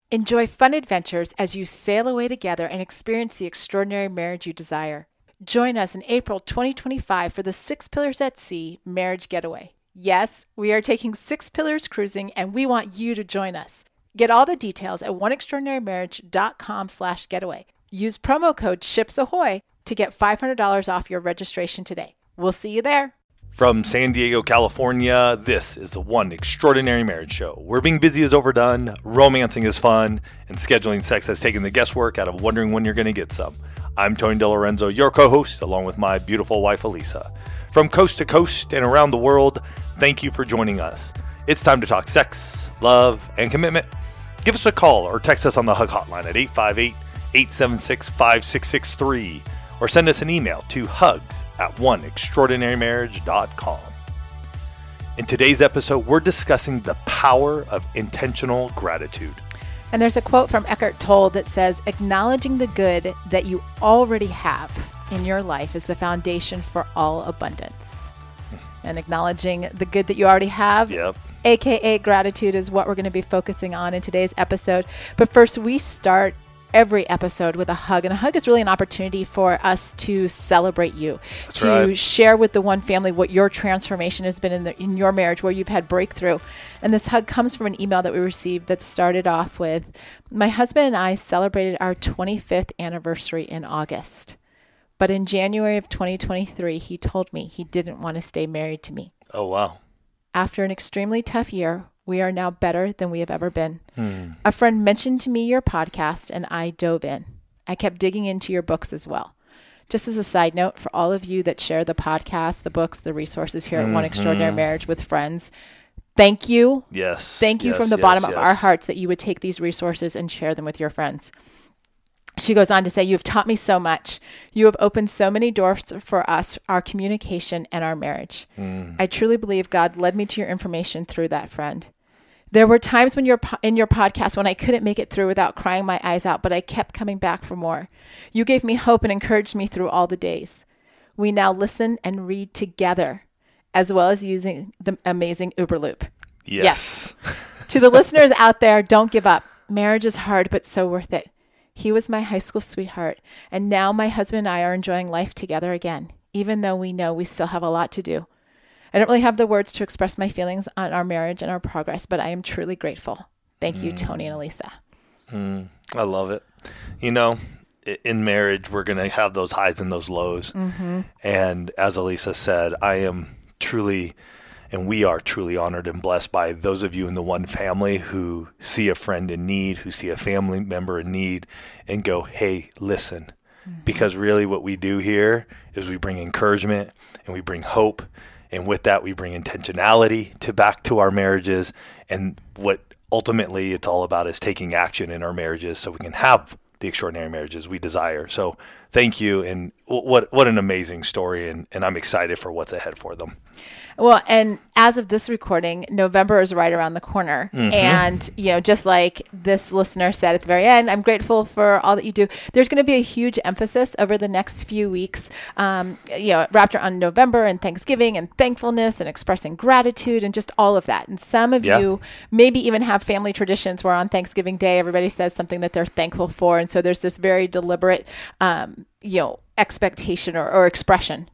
Enjoy fun adventures as you sail away together and experience the extraordinary marriage you desire. Join us in April 2025 for the Six Pillars at Sea Marriage Getaway. Yes, we are taking 6 Pillars cruising, and we want you to join us. Get all the details at oneextraordinarymarriage.com/getaway. Use promo code SHIPSAHOY to get $500 off your registration today. We'll see you there. From San Diego, California, this is the One Extraordinary Marriage Show, where being busy is overdone, romancing is fun, and scheduling sex has taken the guesswork out of wondering when you're going to get some. I'm Tony DeLorenzo, your co-host, along with my beautiful wife, Elisa. From coast to coast and around the world, thank you for joining us. It's time to talk sex, love, and commitment. Give us a call or text us on the Hug Hotline at 858-876-5663, or send us an email to hugs@oneextraordinarymarriage.com. In today's episode, we're discussing the power of intentional gratitude. And there's a quote from Eckhart Tolle that says, acknowledging the good that you already have in your life is the foundation for all abundance. And acknowledging the good that you already have, aka gratitude, is what we're going to be focusing on in today's episode. But first, we start every episode with a hug. And a hug is really an opportunity for us to celebrate you, share with the one family what your transformation has been in your marriage, where you've had breakthrough. And this hug comes from an email that we received that started off with, my husband and I celebrated our 25th anniversary in August. But in January of 2023, he told me he didn't want to stay married to me. Oh, wow. After an extremely tough year, we are now better than we have ever been. A friend mentioned to me your podcast, and I dove in. I kept digging into your books as well. Just as a side note, for all of you that share the podcast, the books, the resources here at One Extraordinary Marriage with friends, thank you. Yes. Thank you from the bottom of our hearts that you would take these resources and share them with your friends. She goes on to say, you've taught me so much. You have opened so many doors for us, our communication, and our marriage. I truly believe God led me to your information through that friend. There were times when in your podcast when I couldn't make it through without crying my eyes out, but I kept coming back for more. You gave me hope and encouraged me through all the days. We now listen and read together, as well as using the amazing Uberloop. Yes. To the listeners out there, don't give up. Marriage is hard, but so worth it. He was my high school sweetheart, and now my husband and I are enjoying life together again, even though we know we still have a lot to do. I don't really have the words to express my feelings on our marriage and our progress, but I am truly grateful. Thank you, Tony and Elisa. I love it. You know, in marriage, we're going to have those highs and those lows. And as Elisa said, I am truly, and we are truly honored and blessed by those of you in the one family who see a friend in need, who see a family member in need, and go, hey, listen. Because really what we do here is we bring encouragement and we bring hope. And with that, we bring intentionality back to our marriages. And what ultimately it's all about is taking action in our marriages so we can have the extraordinary marriages we desire. So thank you. And what an amazing story. And I'm excited for what's ahead for them. Well, and as of this recording, November is right around the corner. And, you know, just like this listener said at the very end, I'm grateful for all that you do. There's going to be a huge emphasis over the next few weeks, wrapped around November and Thanksgiving and thankfulness and expressing gratitude and just all of that. And some of you maybe even have family traditions where on Thanksgiving Day, everybody says something that they're thankful for. And so there's this very deliberate, expectation or expression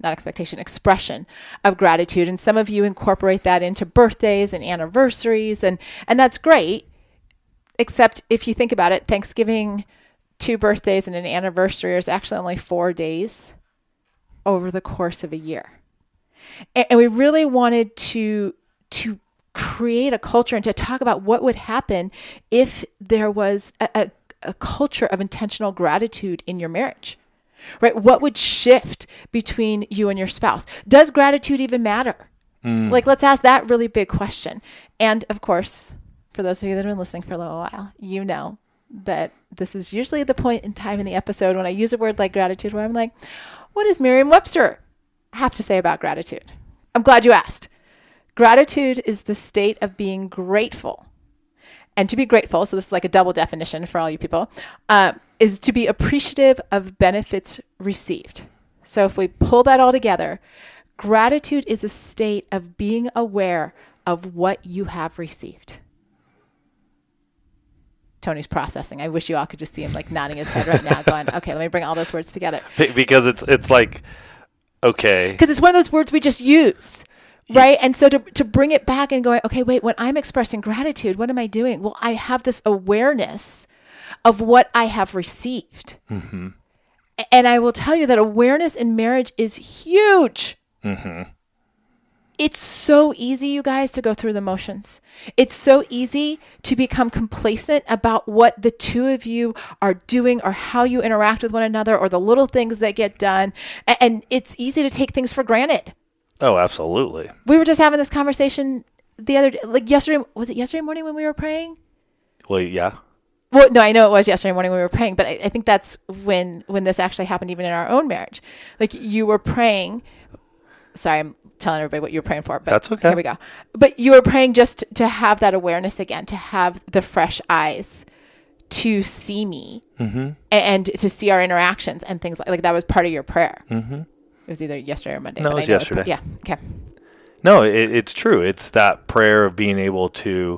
of gratitude. And some of you incorporate that into birthdays and anniversaries. And that's great. Except if you think about it, Thanksgiving, 2 birthdays and an anniversary is actually only 4 days over the course of a year. And we really wanted to create a culture and to talk about what would happen if there was a culture of intentional gratitude in your marriage. Right? What would shift between you and your spouse? Does gratitude even matter? Let's ask that really big question. And of course, for those of you that have been listening for a little while, you know that this is usually the point in time in the episode when I use a word like gratitude where I'm like, what does Merriam-Webster have to say about gratitude? I'm glad you asked. Gratitude is the state of being grateful. And to be grateful, so this is like a double definition for all you people, is to be appreciative of benefits received. So if we pull that all together, gratitude is a state of being aware of what you have received. Tony's processing. I wish you all could just see him like nodding his head right now going, okay, let me bring all those words together. Because it's like, okay. Because it's one of those words we just use. Right. And so to bring it back and going, okay, wait, when I'm expressing gratitude, what am I doing? Well, I have this awareness of what I have received. Mm-hmm. And I will tell you that awareness in marriage is huge. Mm-hmm. It's so easy, you guys, to go through the motions. It's so easy to become complacent about what the two of you are doing or how you interact with one another or the little things that get done. And it's easy to take things for granted. Oh, absolutely. We were just having this conversation the other day, like yesterday. Was it yesterday morning when we were praying? Well, yeah. Well, no, I know it was yesterday morning when we were praying, but I think that's when this actually happened even in our own marriage. Like you were praying. Sorry, I'm telling everybody what you were praying for, but that's okay. Here we go. But you were praying just to have that awareness again, to have the fresh eyes to see me and to see our interactions and things like that was part of your prayer. Mm-hmm. It was either yesterday or Monday. No, it was yesterday. Yeah. Okay. No, it's true. It's that prayer of being able to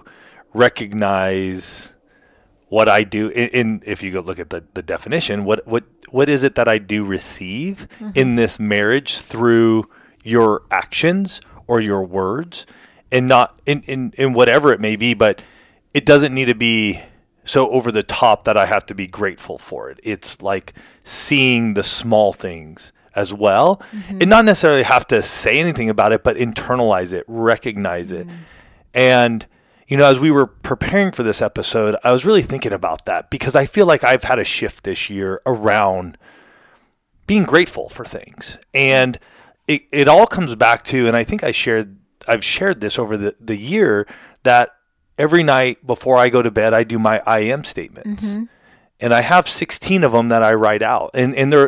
recognize what I do. If you go look at the definition, what is it that I do receive in this marriage through your actions or your words, and not in whatever it may be, but it doesn't need to be so over the top that I have to be grateful for it. It's like seeing the small things as well, and not necessarily have to say anything about it, but internalize it, recognize it. And, as we were preparing for this episode, I was really thinking about that because I feel like I've had a shift this year around being grateful for things. And it all comes back to, and I think I've shared this over the year, that every night before I go to bed, I do my I am statements. Mm-hmm. And I have 16 of them that I write out. And they're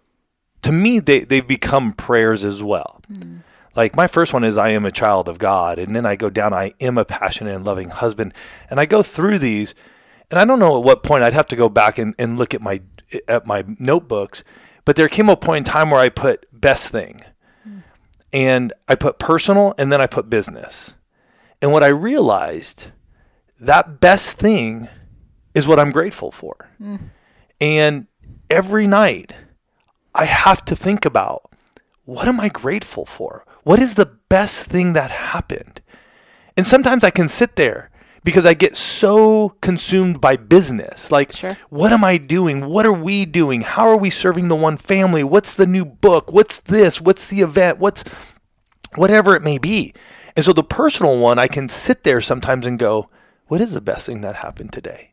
to me, they've become prayers as well. Mm. Like my first one is, I am a child of God. And then I go down, I am a passionate and loving husband. And I go through these, and I don't know at what point I'd have to go back and look at my notebooks. But there came a point in time where I put best thing. Mm. And I put personal, and then I put business. And what I realized, that best thing is what I'm grateful for. Mm. And every night, I have to think about, what am I grateful for? What is the best thing that happened? And sometimes I can sit there because I get so consumed by business. Like, sure. What am I doing? What are we doing? How are we serving the one family? What's the new book? What's this? What's the event? Whatever it may be. And so the personal one, I can sit there sometimes and go, what is the best thing that happened today?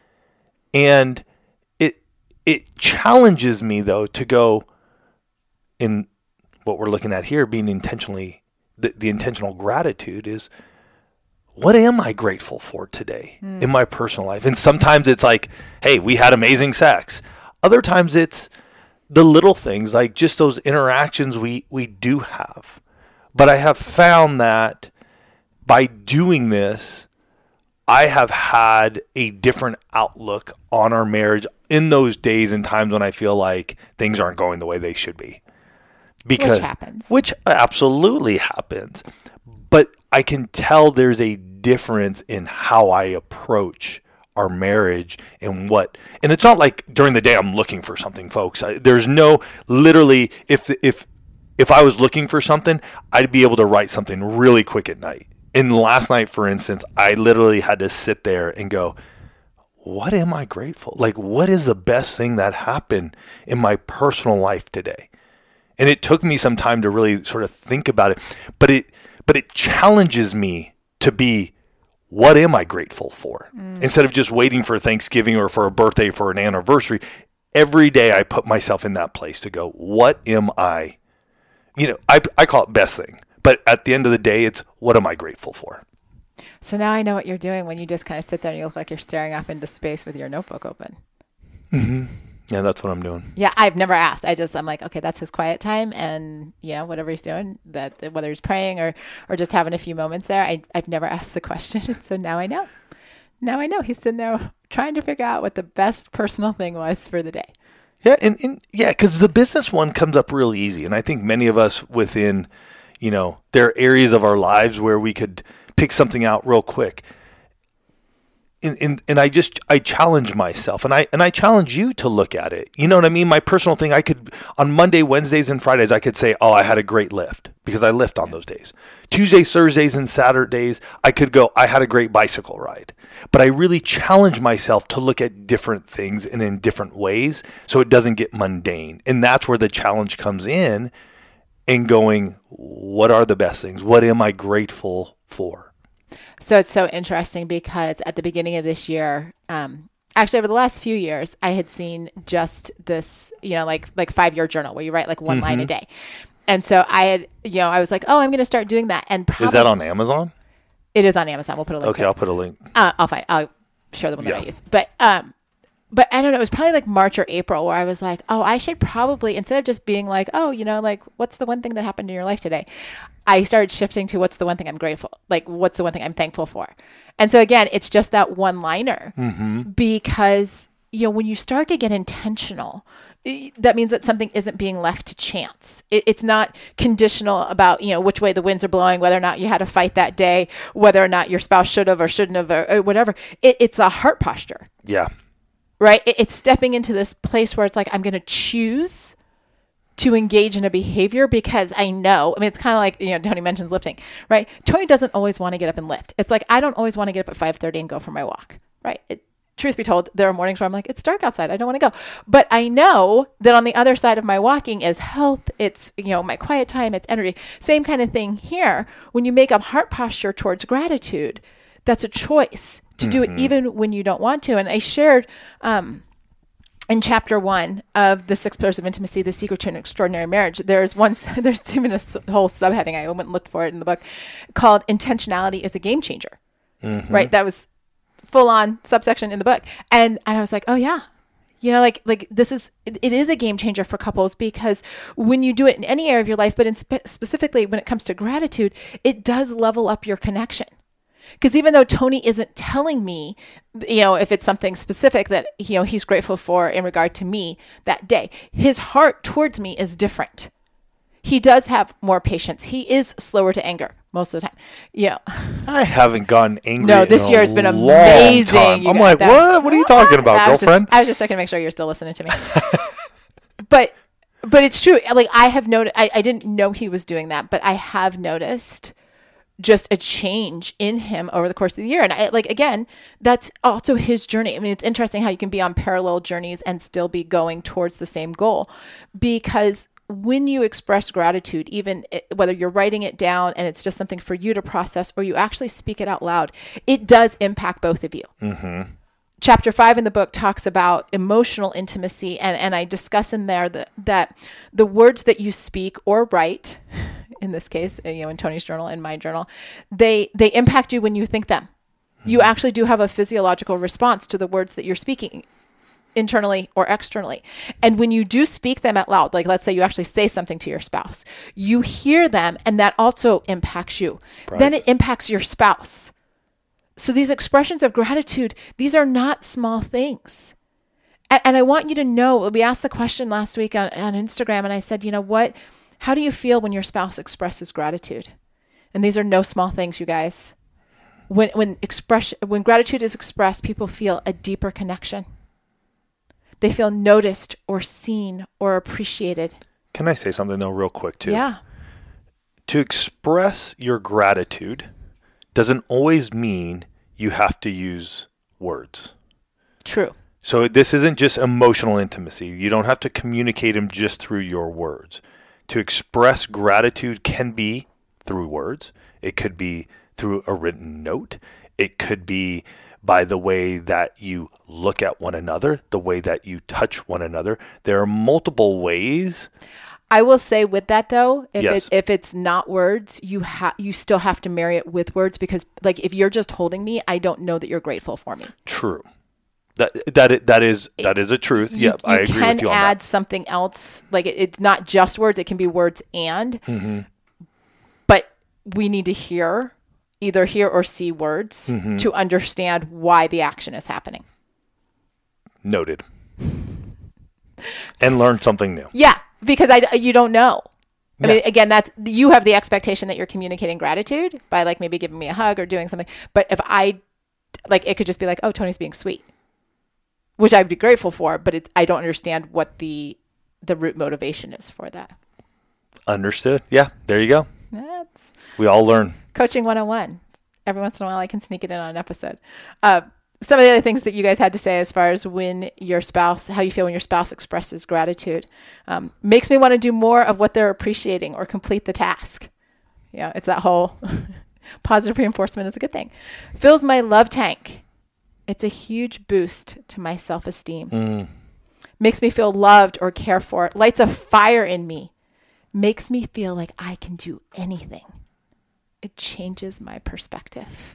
And it challenges me, though, to go in what we're looking at here, being intentionally, the intentional gratitude is, what am I grateful for today in my personal life? And sometimes it's like, hey, we had amazing sex. Other times it's the little things, like just those interactions we do have. But I have found that by doing this, I have had a different outlook on our marriage in those days and times when I feel like things aren't going the way they should be. Which absolutely happens. But I can tell there's a difference in how I approach our marriage and it's not like during the day I'm looking for something, folks. There's no, literally, if I was looking for something, I'd be able to write something really quick at night. And last night, for instance, I literally had to sit there and go, what am I grateful? Like, what is the best thing that happened in my personal life today? And it took me some time to really sort of think about it. But it challenges me to be, what am I grateful for? Instead of just waiting for Thanksgiving or for a birthday, for an anniversary, every day I put myself in that place to go, what am I? I call it best thing. But at the end of the day, it's, what am I grateful for? So now I know what you're doing when you just kind of sit there and you look like you're staring off into space with your notebook open. Mm-hmm. Yeah, that's what I'm doing. Yeah, I've never asked. I'm like, okay, that's his quiet time. And, whatever he's doing, that whether he's praying or just having a few moments there, I've never asked the question. So now I know. Now I know he's sitting there trying to figure out what the best personal thing was for the day. Yeah, and because the business one comes up real easy. And I think many of us within, there are areas of our lives where we could pick something out real quick. and I challenge myself, and I challenge you to look at it. You know what I mean? My personal thing, I could, on Monday, Wednesdays, and Fridays, I could say, oh, I had a great lift, because I lift on those days. Tuesdays, Thursdays, and Saturdays, I could go, I had a great bicycle ride. But I really challenge myself to look at different things and in different ways, so it doesn't get mundane. And that's where the challenge comes in going, what are the best things? What am I grateful for? So it's so interesting, because at the beginning of this year, actually over the last few years, I had seen just this, like 5-year journal where you write like one line a day. And so I had, I was like, oh, I'm going to start doing that. And is that on Amazon? It is on Amazon. We'll put a link. Okay, I'll put a link. I'll share the one that I use. But I don't know, it was probably like March or April where I was like, oh, I should probably, instead of just being like, oh, like, what's the one thing that happened in your life today? I started shifting to what's the one thing I'm grateful, like what's the one thing I'm thankful for. And so again, it's just that one-liner, because, when you start to get intentional, that means that something isn't being left to chance. It's not conditional about, which way the winds are blowing, whether or not you had a fight that day, whether or not your spouse should have or shouldn't have, or whatever. It's a heart posture. Yeah. Right? It's stepping into this place where it's like, I'm going to choose to engage in a behavior because I know, it's kind of like, Tony mentions lifting, right? Tony doesn't always want to get up and lift. It's like, I don't always want to get up at 5:30 and go for my walk, right? Truth be told, there are mornings where I'm like, it's dark outside, I don't want to go. But I know that on the other side of my walking is health. It's, my quiet time, it's energy. Same kind of thing here. When you make up heart posture towards gratitude, that's a choice to do it even when you don't want to. And I shared in chapter 1 of The 6 Pillars of Intimacy, The Secret to an Extraordinary Marriage, there's even a whole subheading, I went and looked for it in the book, called Intentionality is a Game Changer, right? That was full on subsection in the book. And I was like, oh yeah, like it is a game changer for couples, because when you do it in any area of your life, but specifically when it comes to gratitude, it does level up your connection. Because even though Tony isn't telling me, if it's something specific that, he's grateful for in regard to me that day, his heart towards me is different. He does have more patience. He is slower to anger most of the time. I haven't gotten angry. No, this year has been amazing. I'm like, what? What are you talking about, girlfriend? I was just checking to make sure you're still listening to me. But it's true. Like, I have noticed, I didn't know he was doing that, but I have noticed just a change in him over the course of the year. And again, that's also his journey. It's interesting how you can be on parallel journeys and still be going towards the same goal, because when you express gratitude, even whether you're writing it down and it's just something for you to process, or you actually speak it out loud, it does impact both of you. Chapter 5 in the book talks about emotional intimacy. And I discuss in there that the words that you speak or write, in this case, in Tony's journal, in my journal, they impact you when you think them. You actually do have a physiological response to the words that you're speaking, internally or externally. And when you do speak them out loud, like let's say you actually say something to your spouse, you hear them, and that also impacts you. Right. Then it impacts your spouse. So these expressions of gratitude, these are not small things. And I want you to know, we asked the question last week on Instagram, and I said, how do you feel when your spouse expresses gratitude? And these are no small things, you guys. When gratitude is expressed, people feel a deeper connection. They feel noticed or seen or appreciated. Can I say something though real quick too? Yeah. To express your gratitude doesn't always mean you have to use words. True. So this isn't just emotional intimacy. You don't have to communicate them just through your words. To express gratitude can be through words. It could be through a written note. It could be by the way that you look at one another, the way that you touch one another. There are multiple ways. I will say with that though, Yes. if it's not words, you still have to marry it with words, because like if you're just holding me, I don't know that you're grateful for me. True. That is a truth. Yeah, I agree with you on that. You can add something else. Like it's not just words; it can be words and. Mm-hmm. But we need to either hear or see words to understand why the action is happening. Noted. And learn something new. Yeah, because you don't know. I mean, again, you have the expectation that you're communicating gratitude by like maybe giving me a hug or doing something. But if I like it could just be like, oh, Tony's being sweet, which I'd be grateful for, but I don't understand what the root motivation is for that. Understood. Yeah, there you go. That's We all learn. Coaching 101. Every once in a while I can sneak it in on an episode. Some of the other things that you guys had to say as far as when your spouse, how you feel when your spouse expresses gratitude, makes me want to do more of what they're appreciating or complete the task. Yeah, it's that whole positive reinforcement is a good thing. Fills my love tank. It's a huge boost to my self-esteem. Makes me feel loved or cared for. Lights a fire in me. Makes me feel like I can do anything. It changes my perspective.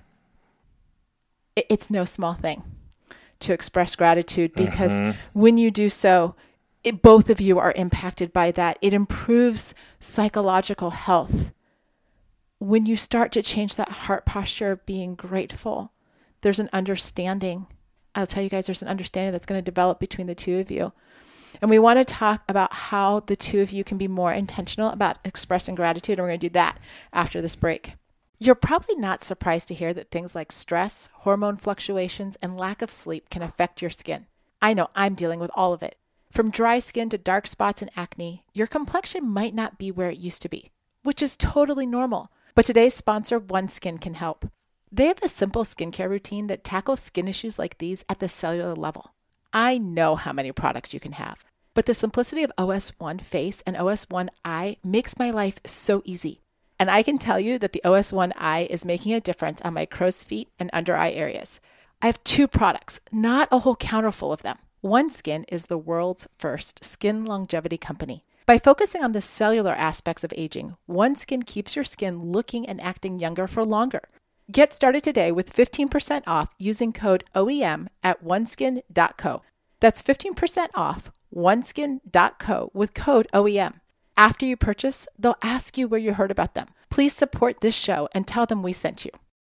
It's no small thing to express gratitude, because when you do so, both of you are impacted by that. It improves psychological health. When you start to change that heart posture of being grateful, there's an understanding. I'll tell you guys, there's an understanding that's going to develop between the two of you. And we want to talk about how the two of you can be more intentional about expressing gratitude. And we're going to do that after this break. You're probably not surprised to hear that things like stress, hormone fluctuations, and lack of sleep can affect your skin. I know I'm dealing with all of it. From dry skin to dark spots and acne, your complexion might not be where it used to be, which is totally normal. But today's sponsor, OneSkin, can help. They have a simple skincare routine that tackles skin issues like these at the cellular level. I know how many products you can have, but the simplicity of OS1 Face and OS1 Eye makes my life so easy. And I can tell you that the OS1 Eye is making a difference on my crow's feet and under eye areas. I have 2 products, not a whole counter full of them. OneSkin is the world's first skin longevity company. By focusing on the cellular aspects of aging, OneSkin keeps your skin looking and acting younger for longer. Get started today with 15% off using code OEM at oneskin.co. That's 15% off oneskin.co with code OEM. After you purchase, they'll ask you where you heard about them. Please support this show and tell them we sent you.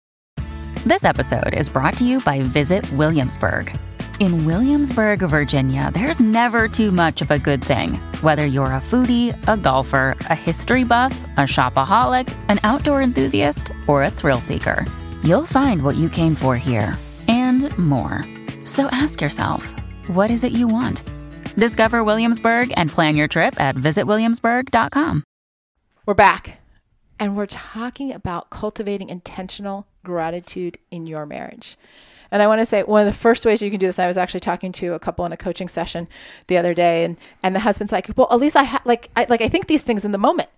This episode is brought to you by Visit Williamsburg. In Williamsburg, Virginia, there's never too much of a good thing. Whether you're a foodie, a golfer, a history buff, a shopaholic, an outdoor enthusiast, or a thrill seeker, you'll find what you came for here and more. So ask yourself, what is it you want? Discover Williamsburg and plan your trip at visitwilliamsburg.com. We're back, and we're talking about cultivating intentional gratitude in your marriage. And I want to say one of the first ways you can do this, I was actually talking to a couple in a coaching session the other day, and the husband's like, well, at least I think these things in the moment,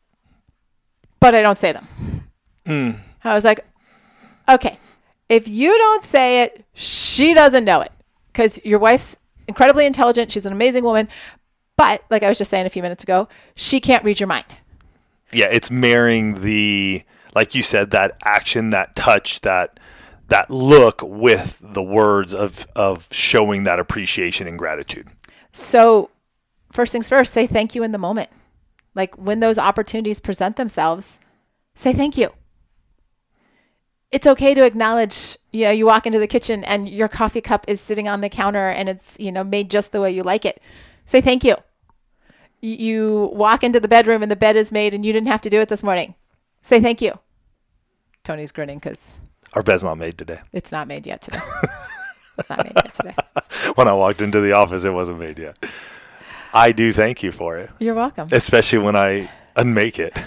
but I don't say them. I was like, okay, if you don't say it, she doesn't know it, because your wife's incredibly intelligent. She's an amazing woman. But like I was just saying a few minutes ago, she can't read your mind. Yeah, it's marrying the, like you said, that action, that touch, that look with the words of showing that appreciation and gratitude. So first things first, say thank you in the moment. Like when those opportunities present themselves, say thank you. It's okay to acknowledge, you walk into the kitchen and your coffee cup is sitting on the counter and it's, made just the way you like it. Say thank you. You walk into the bedroom and the bed is made and you didn't have to do it this morning. Say thank you. Tony's grinning because our bed's not made today. It's not made yet today. It's not made yet today. When I walked into the office, it wasn't made yet. I do thank you for it. You're welcome. Especially when I unmake it.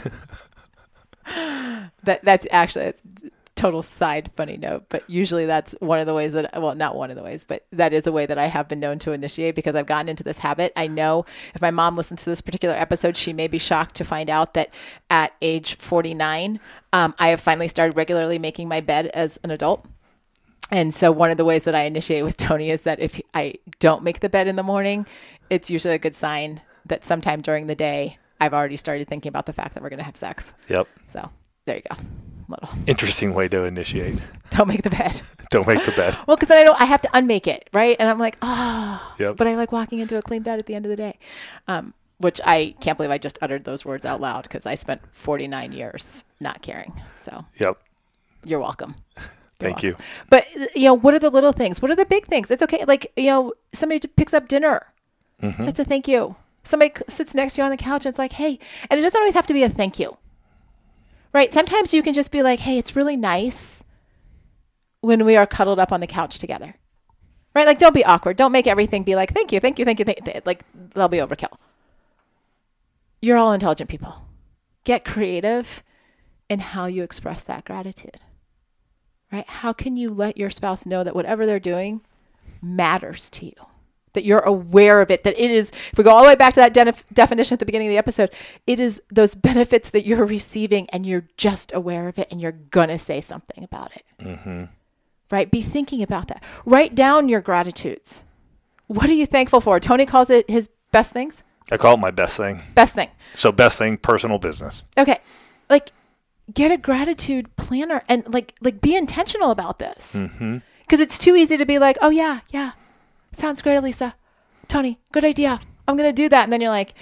That's actually a total side funny note, but usually that's one of the ways that, well, not one of the ways, but that is a way that I have been known to initiate, because I've gotten into this habit. I know if my mom listens to this particular episode, she may be shocked to find out that at age 49, I have finally started regularly making my bed as an adult. And so one of the ways that I initiate with Tony is that if I don't make the bed in the morning, it's usually a good sign that sometime during the day, I've already started thinking about the fact that we're going to have sex. Yep. So there you go. Little interesting way to initiate. Don't make the bed. Don't make the bed. Well, because then I have to unmake it, right? And I'm like, yep. But I like walking into a clean bed at the end of the day, which I can't believe I just uttered those words out loud, because I spent 49 years not caring. So yep. You're welcome. Thank you. But what are the little things? What are the big things? It's okay. Like, somebody picks up dinner. Mm-hmm. It's a thank you. Somebody sits next to you on the couch and it's like, hey, and it doesn't always have to be a thank you. Right. Sometimes you can just be like, hey, it's really nice when we are cuddled up on the couch together, right? Like, don't be awkward. Don't make everything be like, thank you. Like, that'll be overkill. You're all intelligent people. Get creative in how you express that gratitude, right? How can you let your spouse know that whatever they're doing matters to you, that you're aware of it, that it is, if we go all the way back to that definition at the beginning of the episode, it is those benefits that you're receiving and you're just aware of it and you're going to say something about it, right? Be thinking about that. Write down your gratitudes. What are you thankful for? Tony calls it his best things. I call it my best thing. Best thing. So best thing, personal business. Okay. Like, get a gratitude planner and like be intentional about this. Because it's too easy to be like, oh yeah. Sounds great, Elisa. Tony, good idea. I'm going to do that. And then you're like,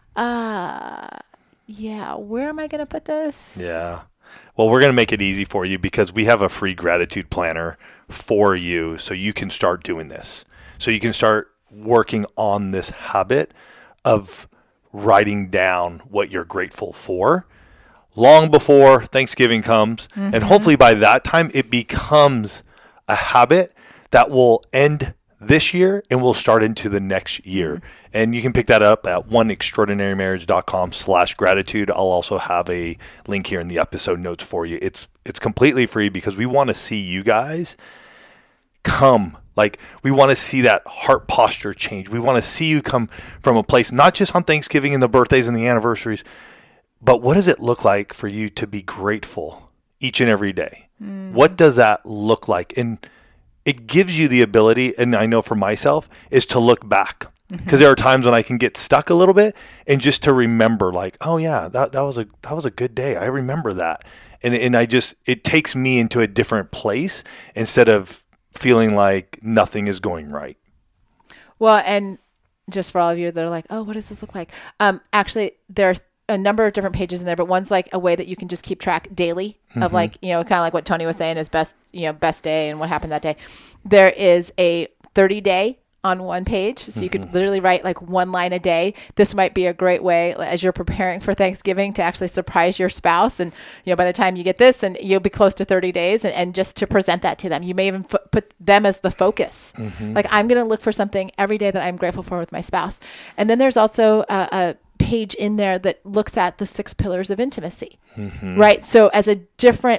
yeah, where am I going to put this? Yeah. Well, we're going to make it easy for you because we have a free gratitude planner for you so you can start doing this. So you can start working on this habit of writing down what you're grateful for long before Thanksgiving comes. And hopefully by that time, it becomes a habit that will end this year and will start into the next year. And you can pick that up at oneextraordinarymarriage.com/gratitude. I'll also have a link here in the episode notes for you. It's completely free because we want to see you guys come. Like, we want to see that heart posture change. We want to see you come from a place, not just on Thanksgiving and the birthdays and the anniversaries, but what does it look like for you to be grateful each and every day? What does that look like? And it gives you the ability, and I know for myself, is to look back. Because there are times when I can get stuck a little bit and just to remember like, oh yeah, that was a good day. I remember that. And it takes me into a different place instead of feeling like nothing is going right. Well, and just for all of you that are like, oh, what does this look like? Actually, there are a number of different pages in there, but one's like a way that you can just keep track daily of like, kind of like what Tony was saying is best day and what happened that day. There is a 30-day on one page. So you could literally write like one line a day. This might be a great way as you're preparing for Thanksgiving to actually surprise your spouse. And, by the time you get this, and you'll be close to 30 days and just to present that to them. You may even put them as the focus. Like, I'm going to look for something every day that I'm grateful for with my spouse. And then there's also a page in there that looks at the 6 pillars of intimacy, right? So as a different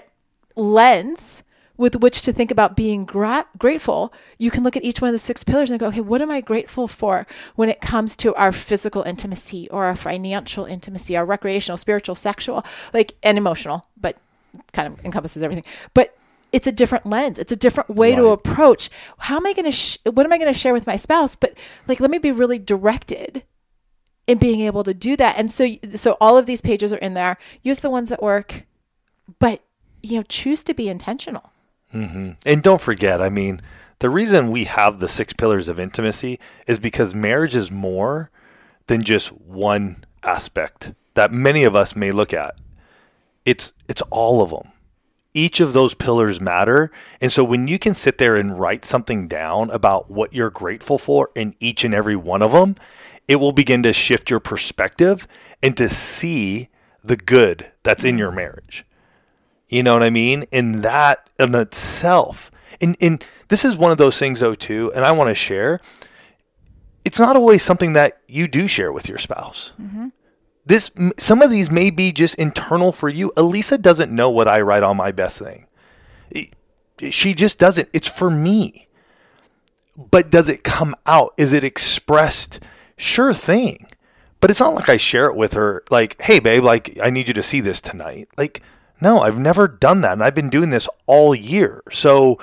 lens with which to think about being grateful, you can look at each one of the 6 pillars and go, okay, what am I grateful for when it comes to our physical intimacy or our financial intimacy, our recreational, spiritual, sexual, and emotional, but kind of encompasses everything. But it's a different lens. It's a different way to approach. How am I going to, what am I going to share with my spouse? But let me be really directed in being able to do that. And so all of these pages are in there. Use the ones that work, but choose to be intentional. And don't forget, the reason we have the 6 pillars of intimacy is because marriage is more than just one aspect that many of us may look at. It's all of them. Each of those pillars matter. And so when you can sit there and write something down about what you're grateful for in each and every one of them, it will begin to shift your perspective and to see the good that's in your marriage. You know what I mean? And that in itself, and this is one of those things though too, and I want to share, it's not always something that you do share with your spouse. Some of these may be just internal for you. Elisa doesn't know what I write on my best thing. She just doesn't. It's for me. But does it come out? Is it expressed? Sure thing. But it's not like I share it with her like, hey babe, I need you to see this tonight. No, I've never done that. And I've been doing this all year. So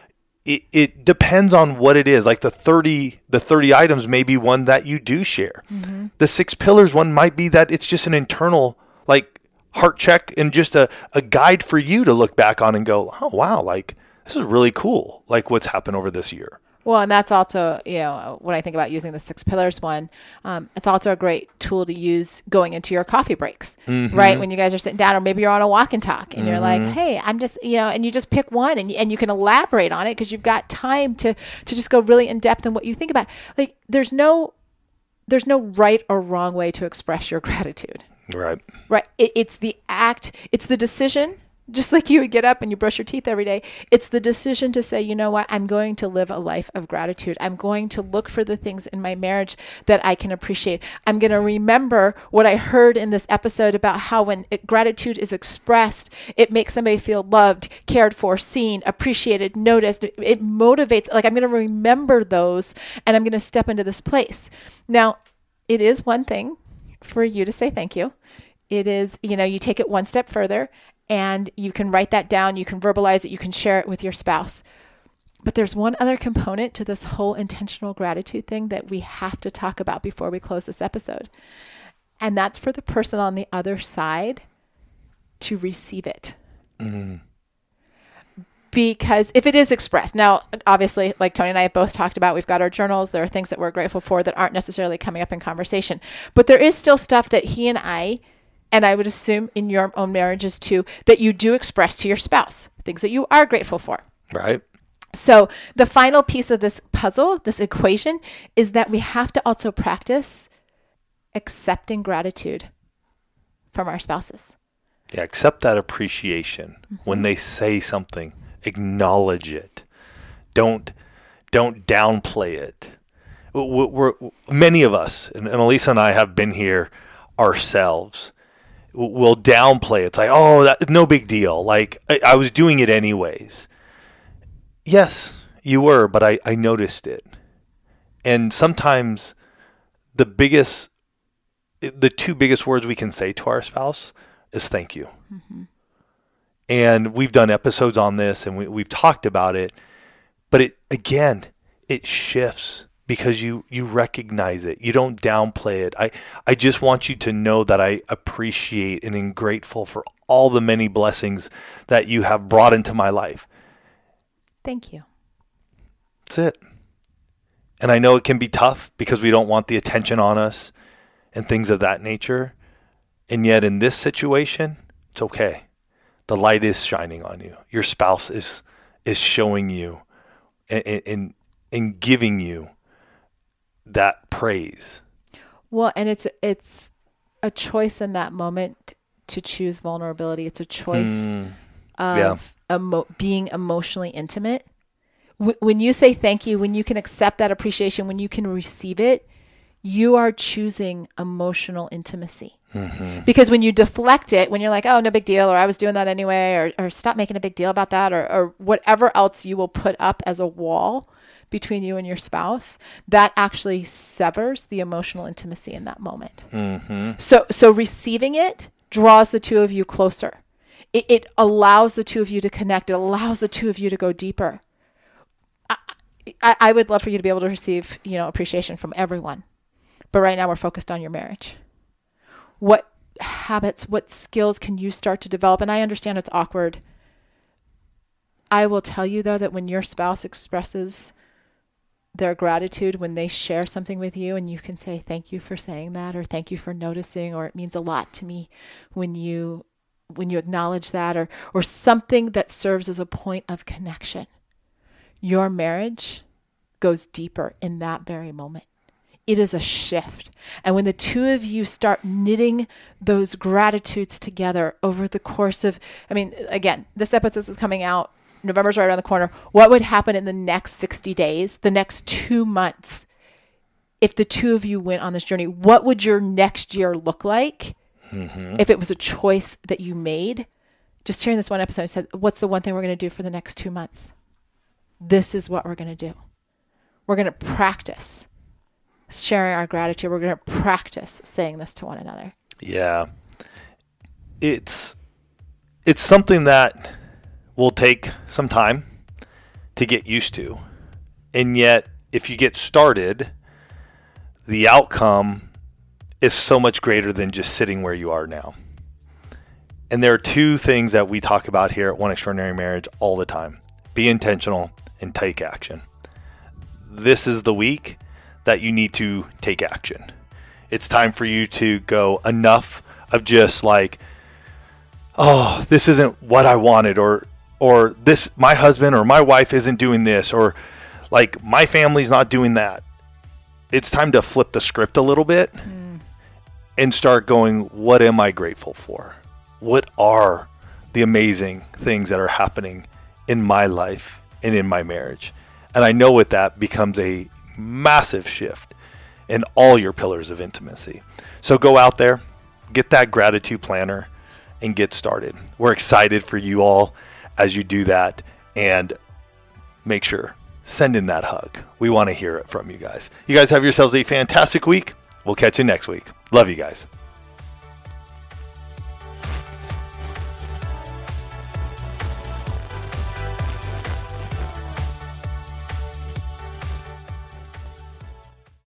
it depends on what it is. Like the 30 items may be one that you do share. The 6 pillars one might be that it's just an internal heart check and just a guide for you to look back on and go, oh wow, this is really cool. What's happened over this year. Well, and that's also, when I think about using the 6 pillars one, it's also a great tool to use going into your coffee breaks, right? When you guys are sitting down, or maybe you're on a walk and talk and you're like, hey, I'm just, and you just pick one and you can elaborate on it because you've got time to just go really in depth in what you think about. There's no right or wrong way to express your gratitude. Right. Right. It's the act, it's the decision Just like you would get up and you brush your teeth every day. It's the decision to say, you know what, I'm going to live a life of gratitude. I'm going to look for the things in my marriage that I can appreciate. I'm going to remember what I heard in this episode about how when gratitude is expressed, it makes somebody feel loved, cared for, seen, appreciated, noticed. It motivates. Like, I'm going to remember those, and I'm going to step into this place. Now, it is one thing for you to say thank you. It is, you take it one step further. And you can write that down, you can verbalize it, you can share it with your spouse. But there's one other component to this whole intentional gratitude thing that we have to talk about before we close this episode. And that's for the person on the other side to receive it. Mm-hmm. Because if it is expressed, now, obviously, like Tony and I have both talked about, we've got our journals. There are things that we're grateful for that aren't necessarily coming up in conversation. But there is still stuff that he and I would assume in your own marriages too, that you do express to your spouse, things that you are grateful for. Right. So the final piece of this puzzle, this equation, is that we have to also practice accepting gratitude from our spouses. Yeah, accept that appreciation. Mm-hmm. When they say something, acknowledge it. Don't downplay it. Many of us, and Elisa and I have been here ourselves, will downplay it. It's like, oh, that's no big deal. Like, I was doing it anyways. Yes, you were, but I noticed it. And sometimes the two biggest words we can say to our spouse is thank you. Mm-hmm. And we've done episodes on this, and we've talked about it. But it shifts. Because you recognize it. You don't downplay it. I just want you to know that I appreciate and am grateful for all the many blessings that you have brought into my life. Thank you. That's it. And I know it can be tough because we don't want the attention on us and things of that nature. And yet in this situation, it's okay. The light is shining on you. Your spouse is showing you and giving you that praise. Well, and it's a choice in that moment to choose vulnerability. It's a choice of being emotionally intimate. When you say thank you, when you can accept that appreciation, when you can receive it, you are choosing emotional intimacy. Mm-hmm. Because when you deflect it, when you're like, oh, no big deal, or I was doing that anyway, or stop making a big deal about that, or whatever else you will put up as a wall between you and your spouse, that actually severs the emotional intimacy in that moment. Mm-hmm. So receiving it draws the two of you closer. It allows the two of you to connect. It allows the two of you to go deeper. I would love for you to be able to receive, appreciation from everyone. But right now we're focused on your marriage. What habits, what skills can you start to develop? And I understand it's awkward. I will tell you, though, that when your spouse expresses their gratitude, when they share something with you and you can say, thank you for saying that, or thank you for noticing, or it means a lot to me when you acknowledge that, or something that serves as a point of connection, your marriage goes deeper in that very moment. It is a shift. And when the two of you start knitting those gratitudes together over the course of, again, this episode is coming out, November's right around the corner. What would happen in the next 60 days, the next 2 months, if the two of you went on this journey? What would your next year look like if it was a choice that you made? Just hearing this one episode, I said, what's the one thing we're going to do for the next 2 months? This is what we're going to do. We're going to practice sharing our gratitude. We're going to practice saying this to one another. Yeah. It's something that will take some time to get used to. And yet, if you get started, the outcome is so much greater than just sitting where you are now. And there are two things that we talk about here at One Extraordinary Marriage all the time. Be intentional and take action. This is the week that you need to take action. It's time for you to go enough of just like, oh, this isn't what I wanted, or this, my husband or my wife isn't doing this, or like my family's not doing that. It's time to flip the script a little bit and start going, what am I grateful for? What are the amazing things that are happening in my life and in my marriage. And I know with that becomes a massive shift in all your pillars of intimacy. So go out there, get that gratitude planner, and get started. We're excited for you all as you do that, and make sure, send in that hug. We want to hear it from you guys. You guys have yourselves a fantastic week. We'll catch you next week. Love you guys.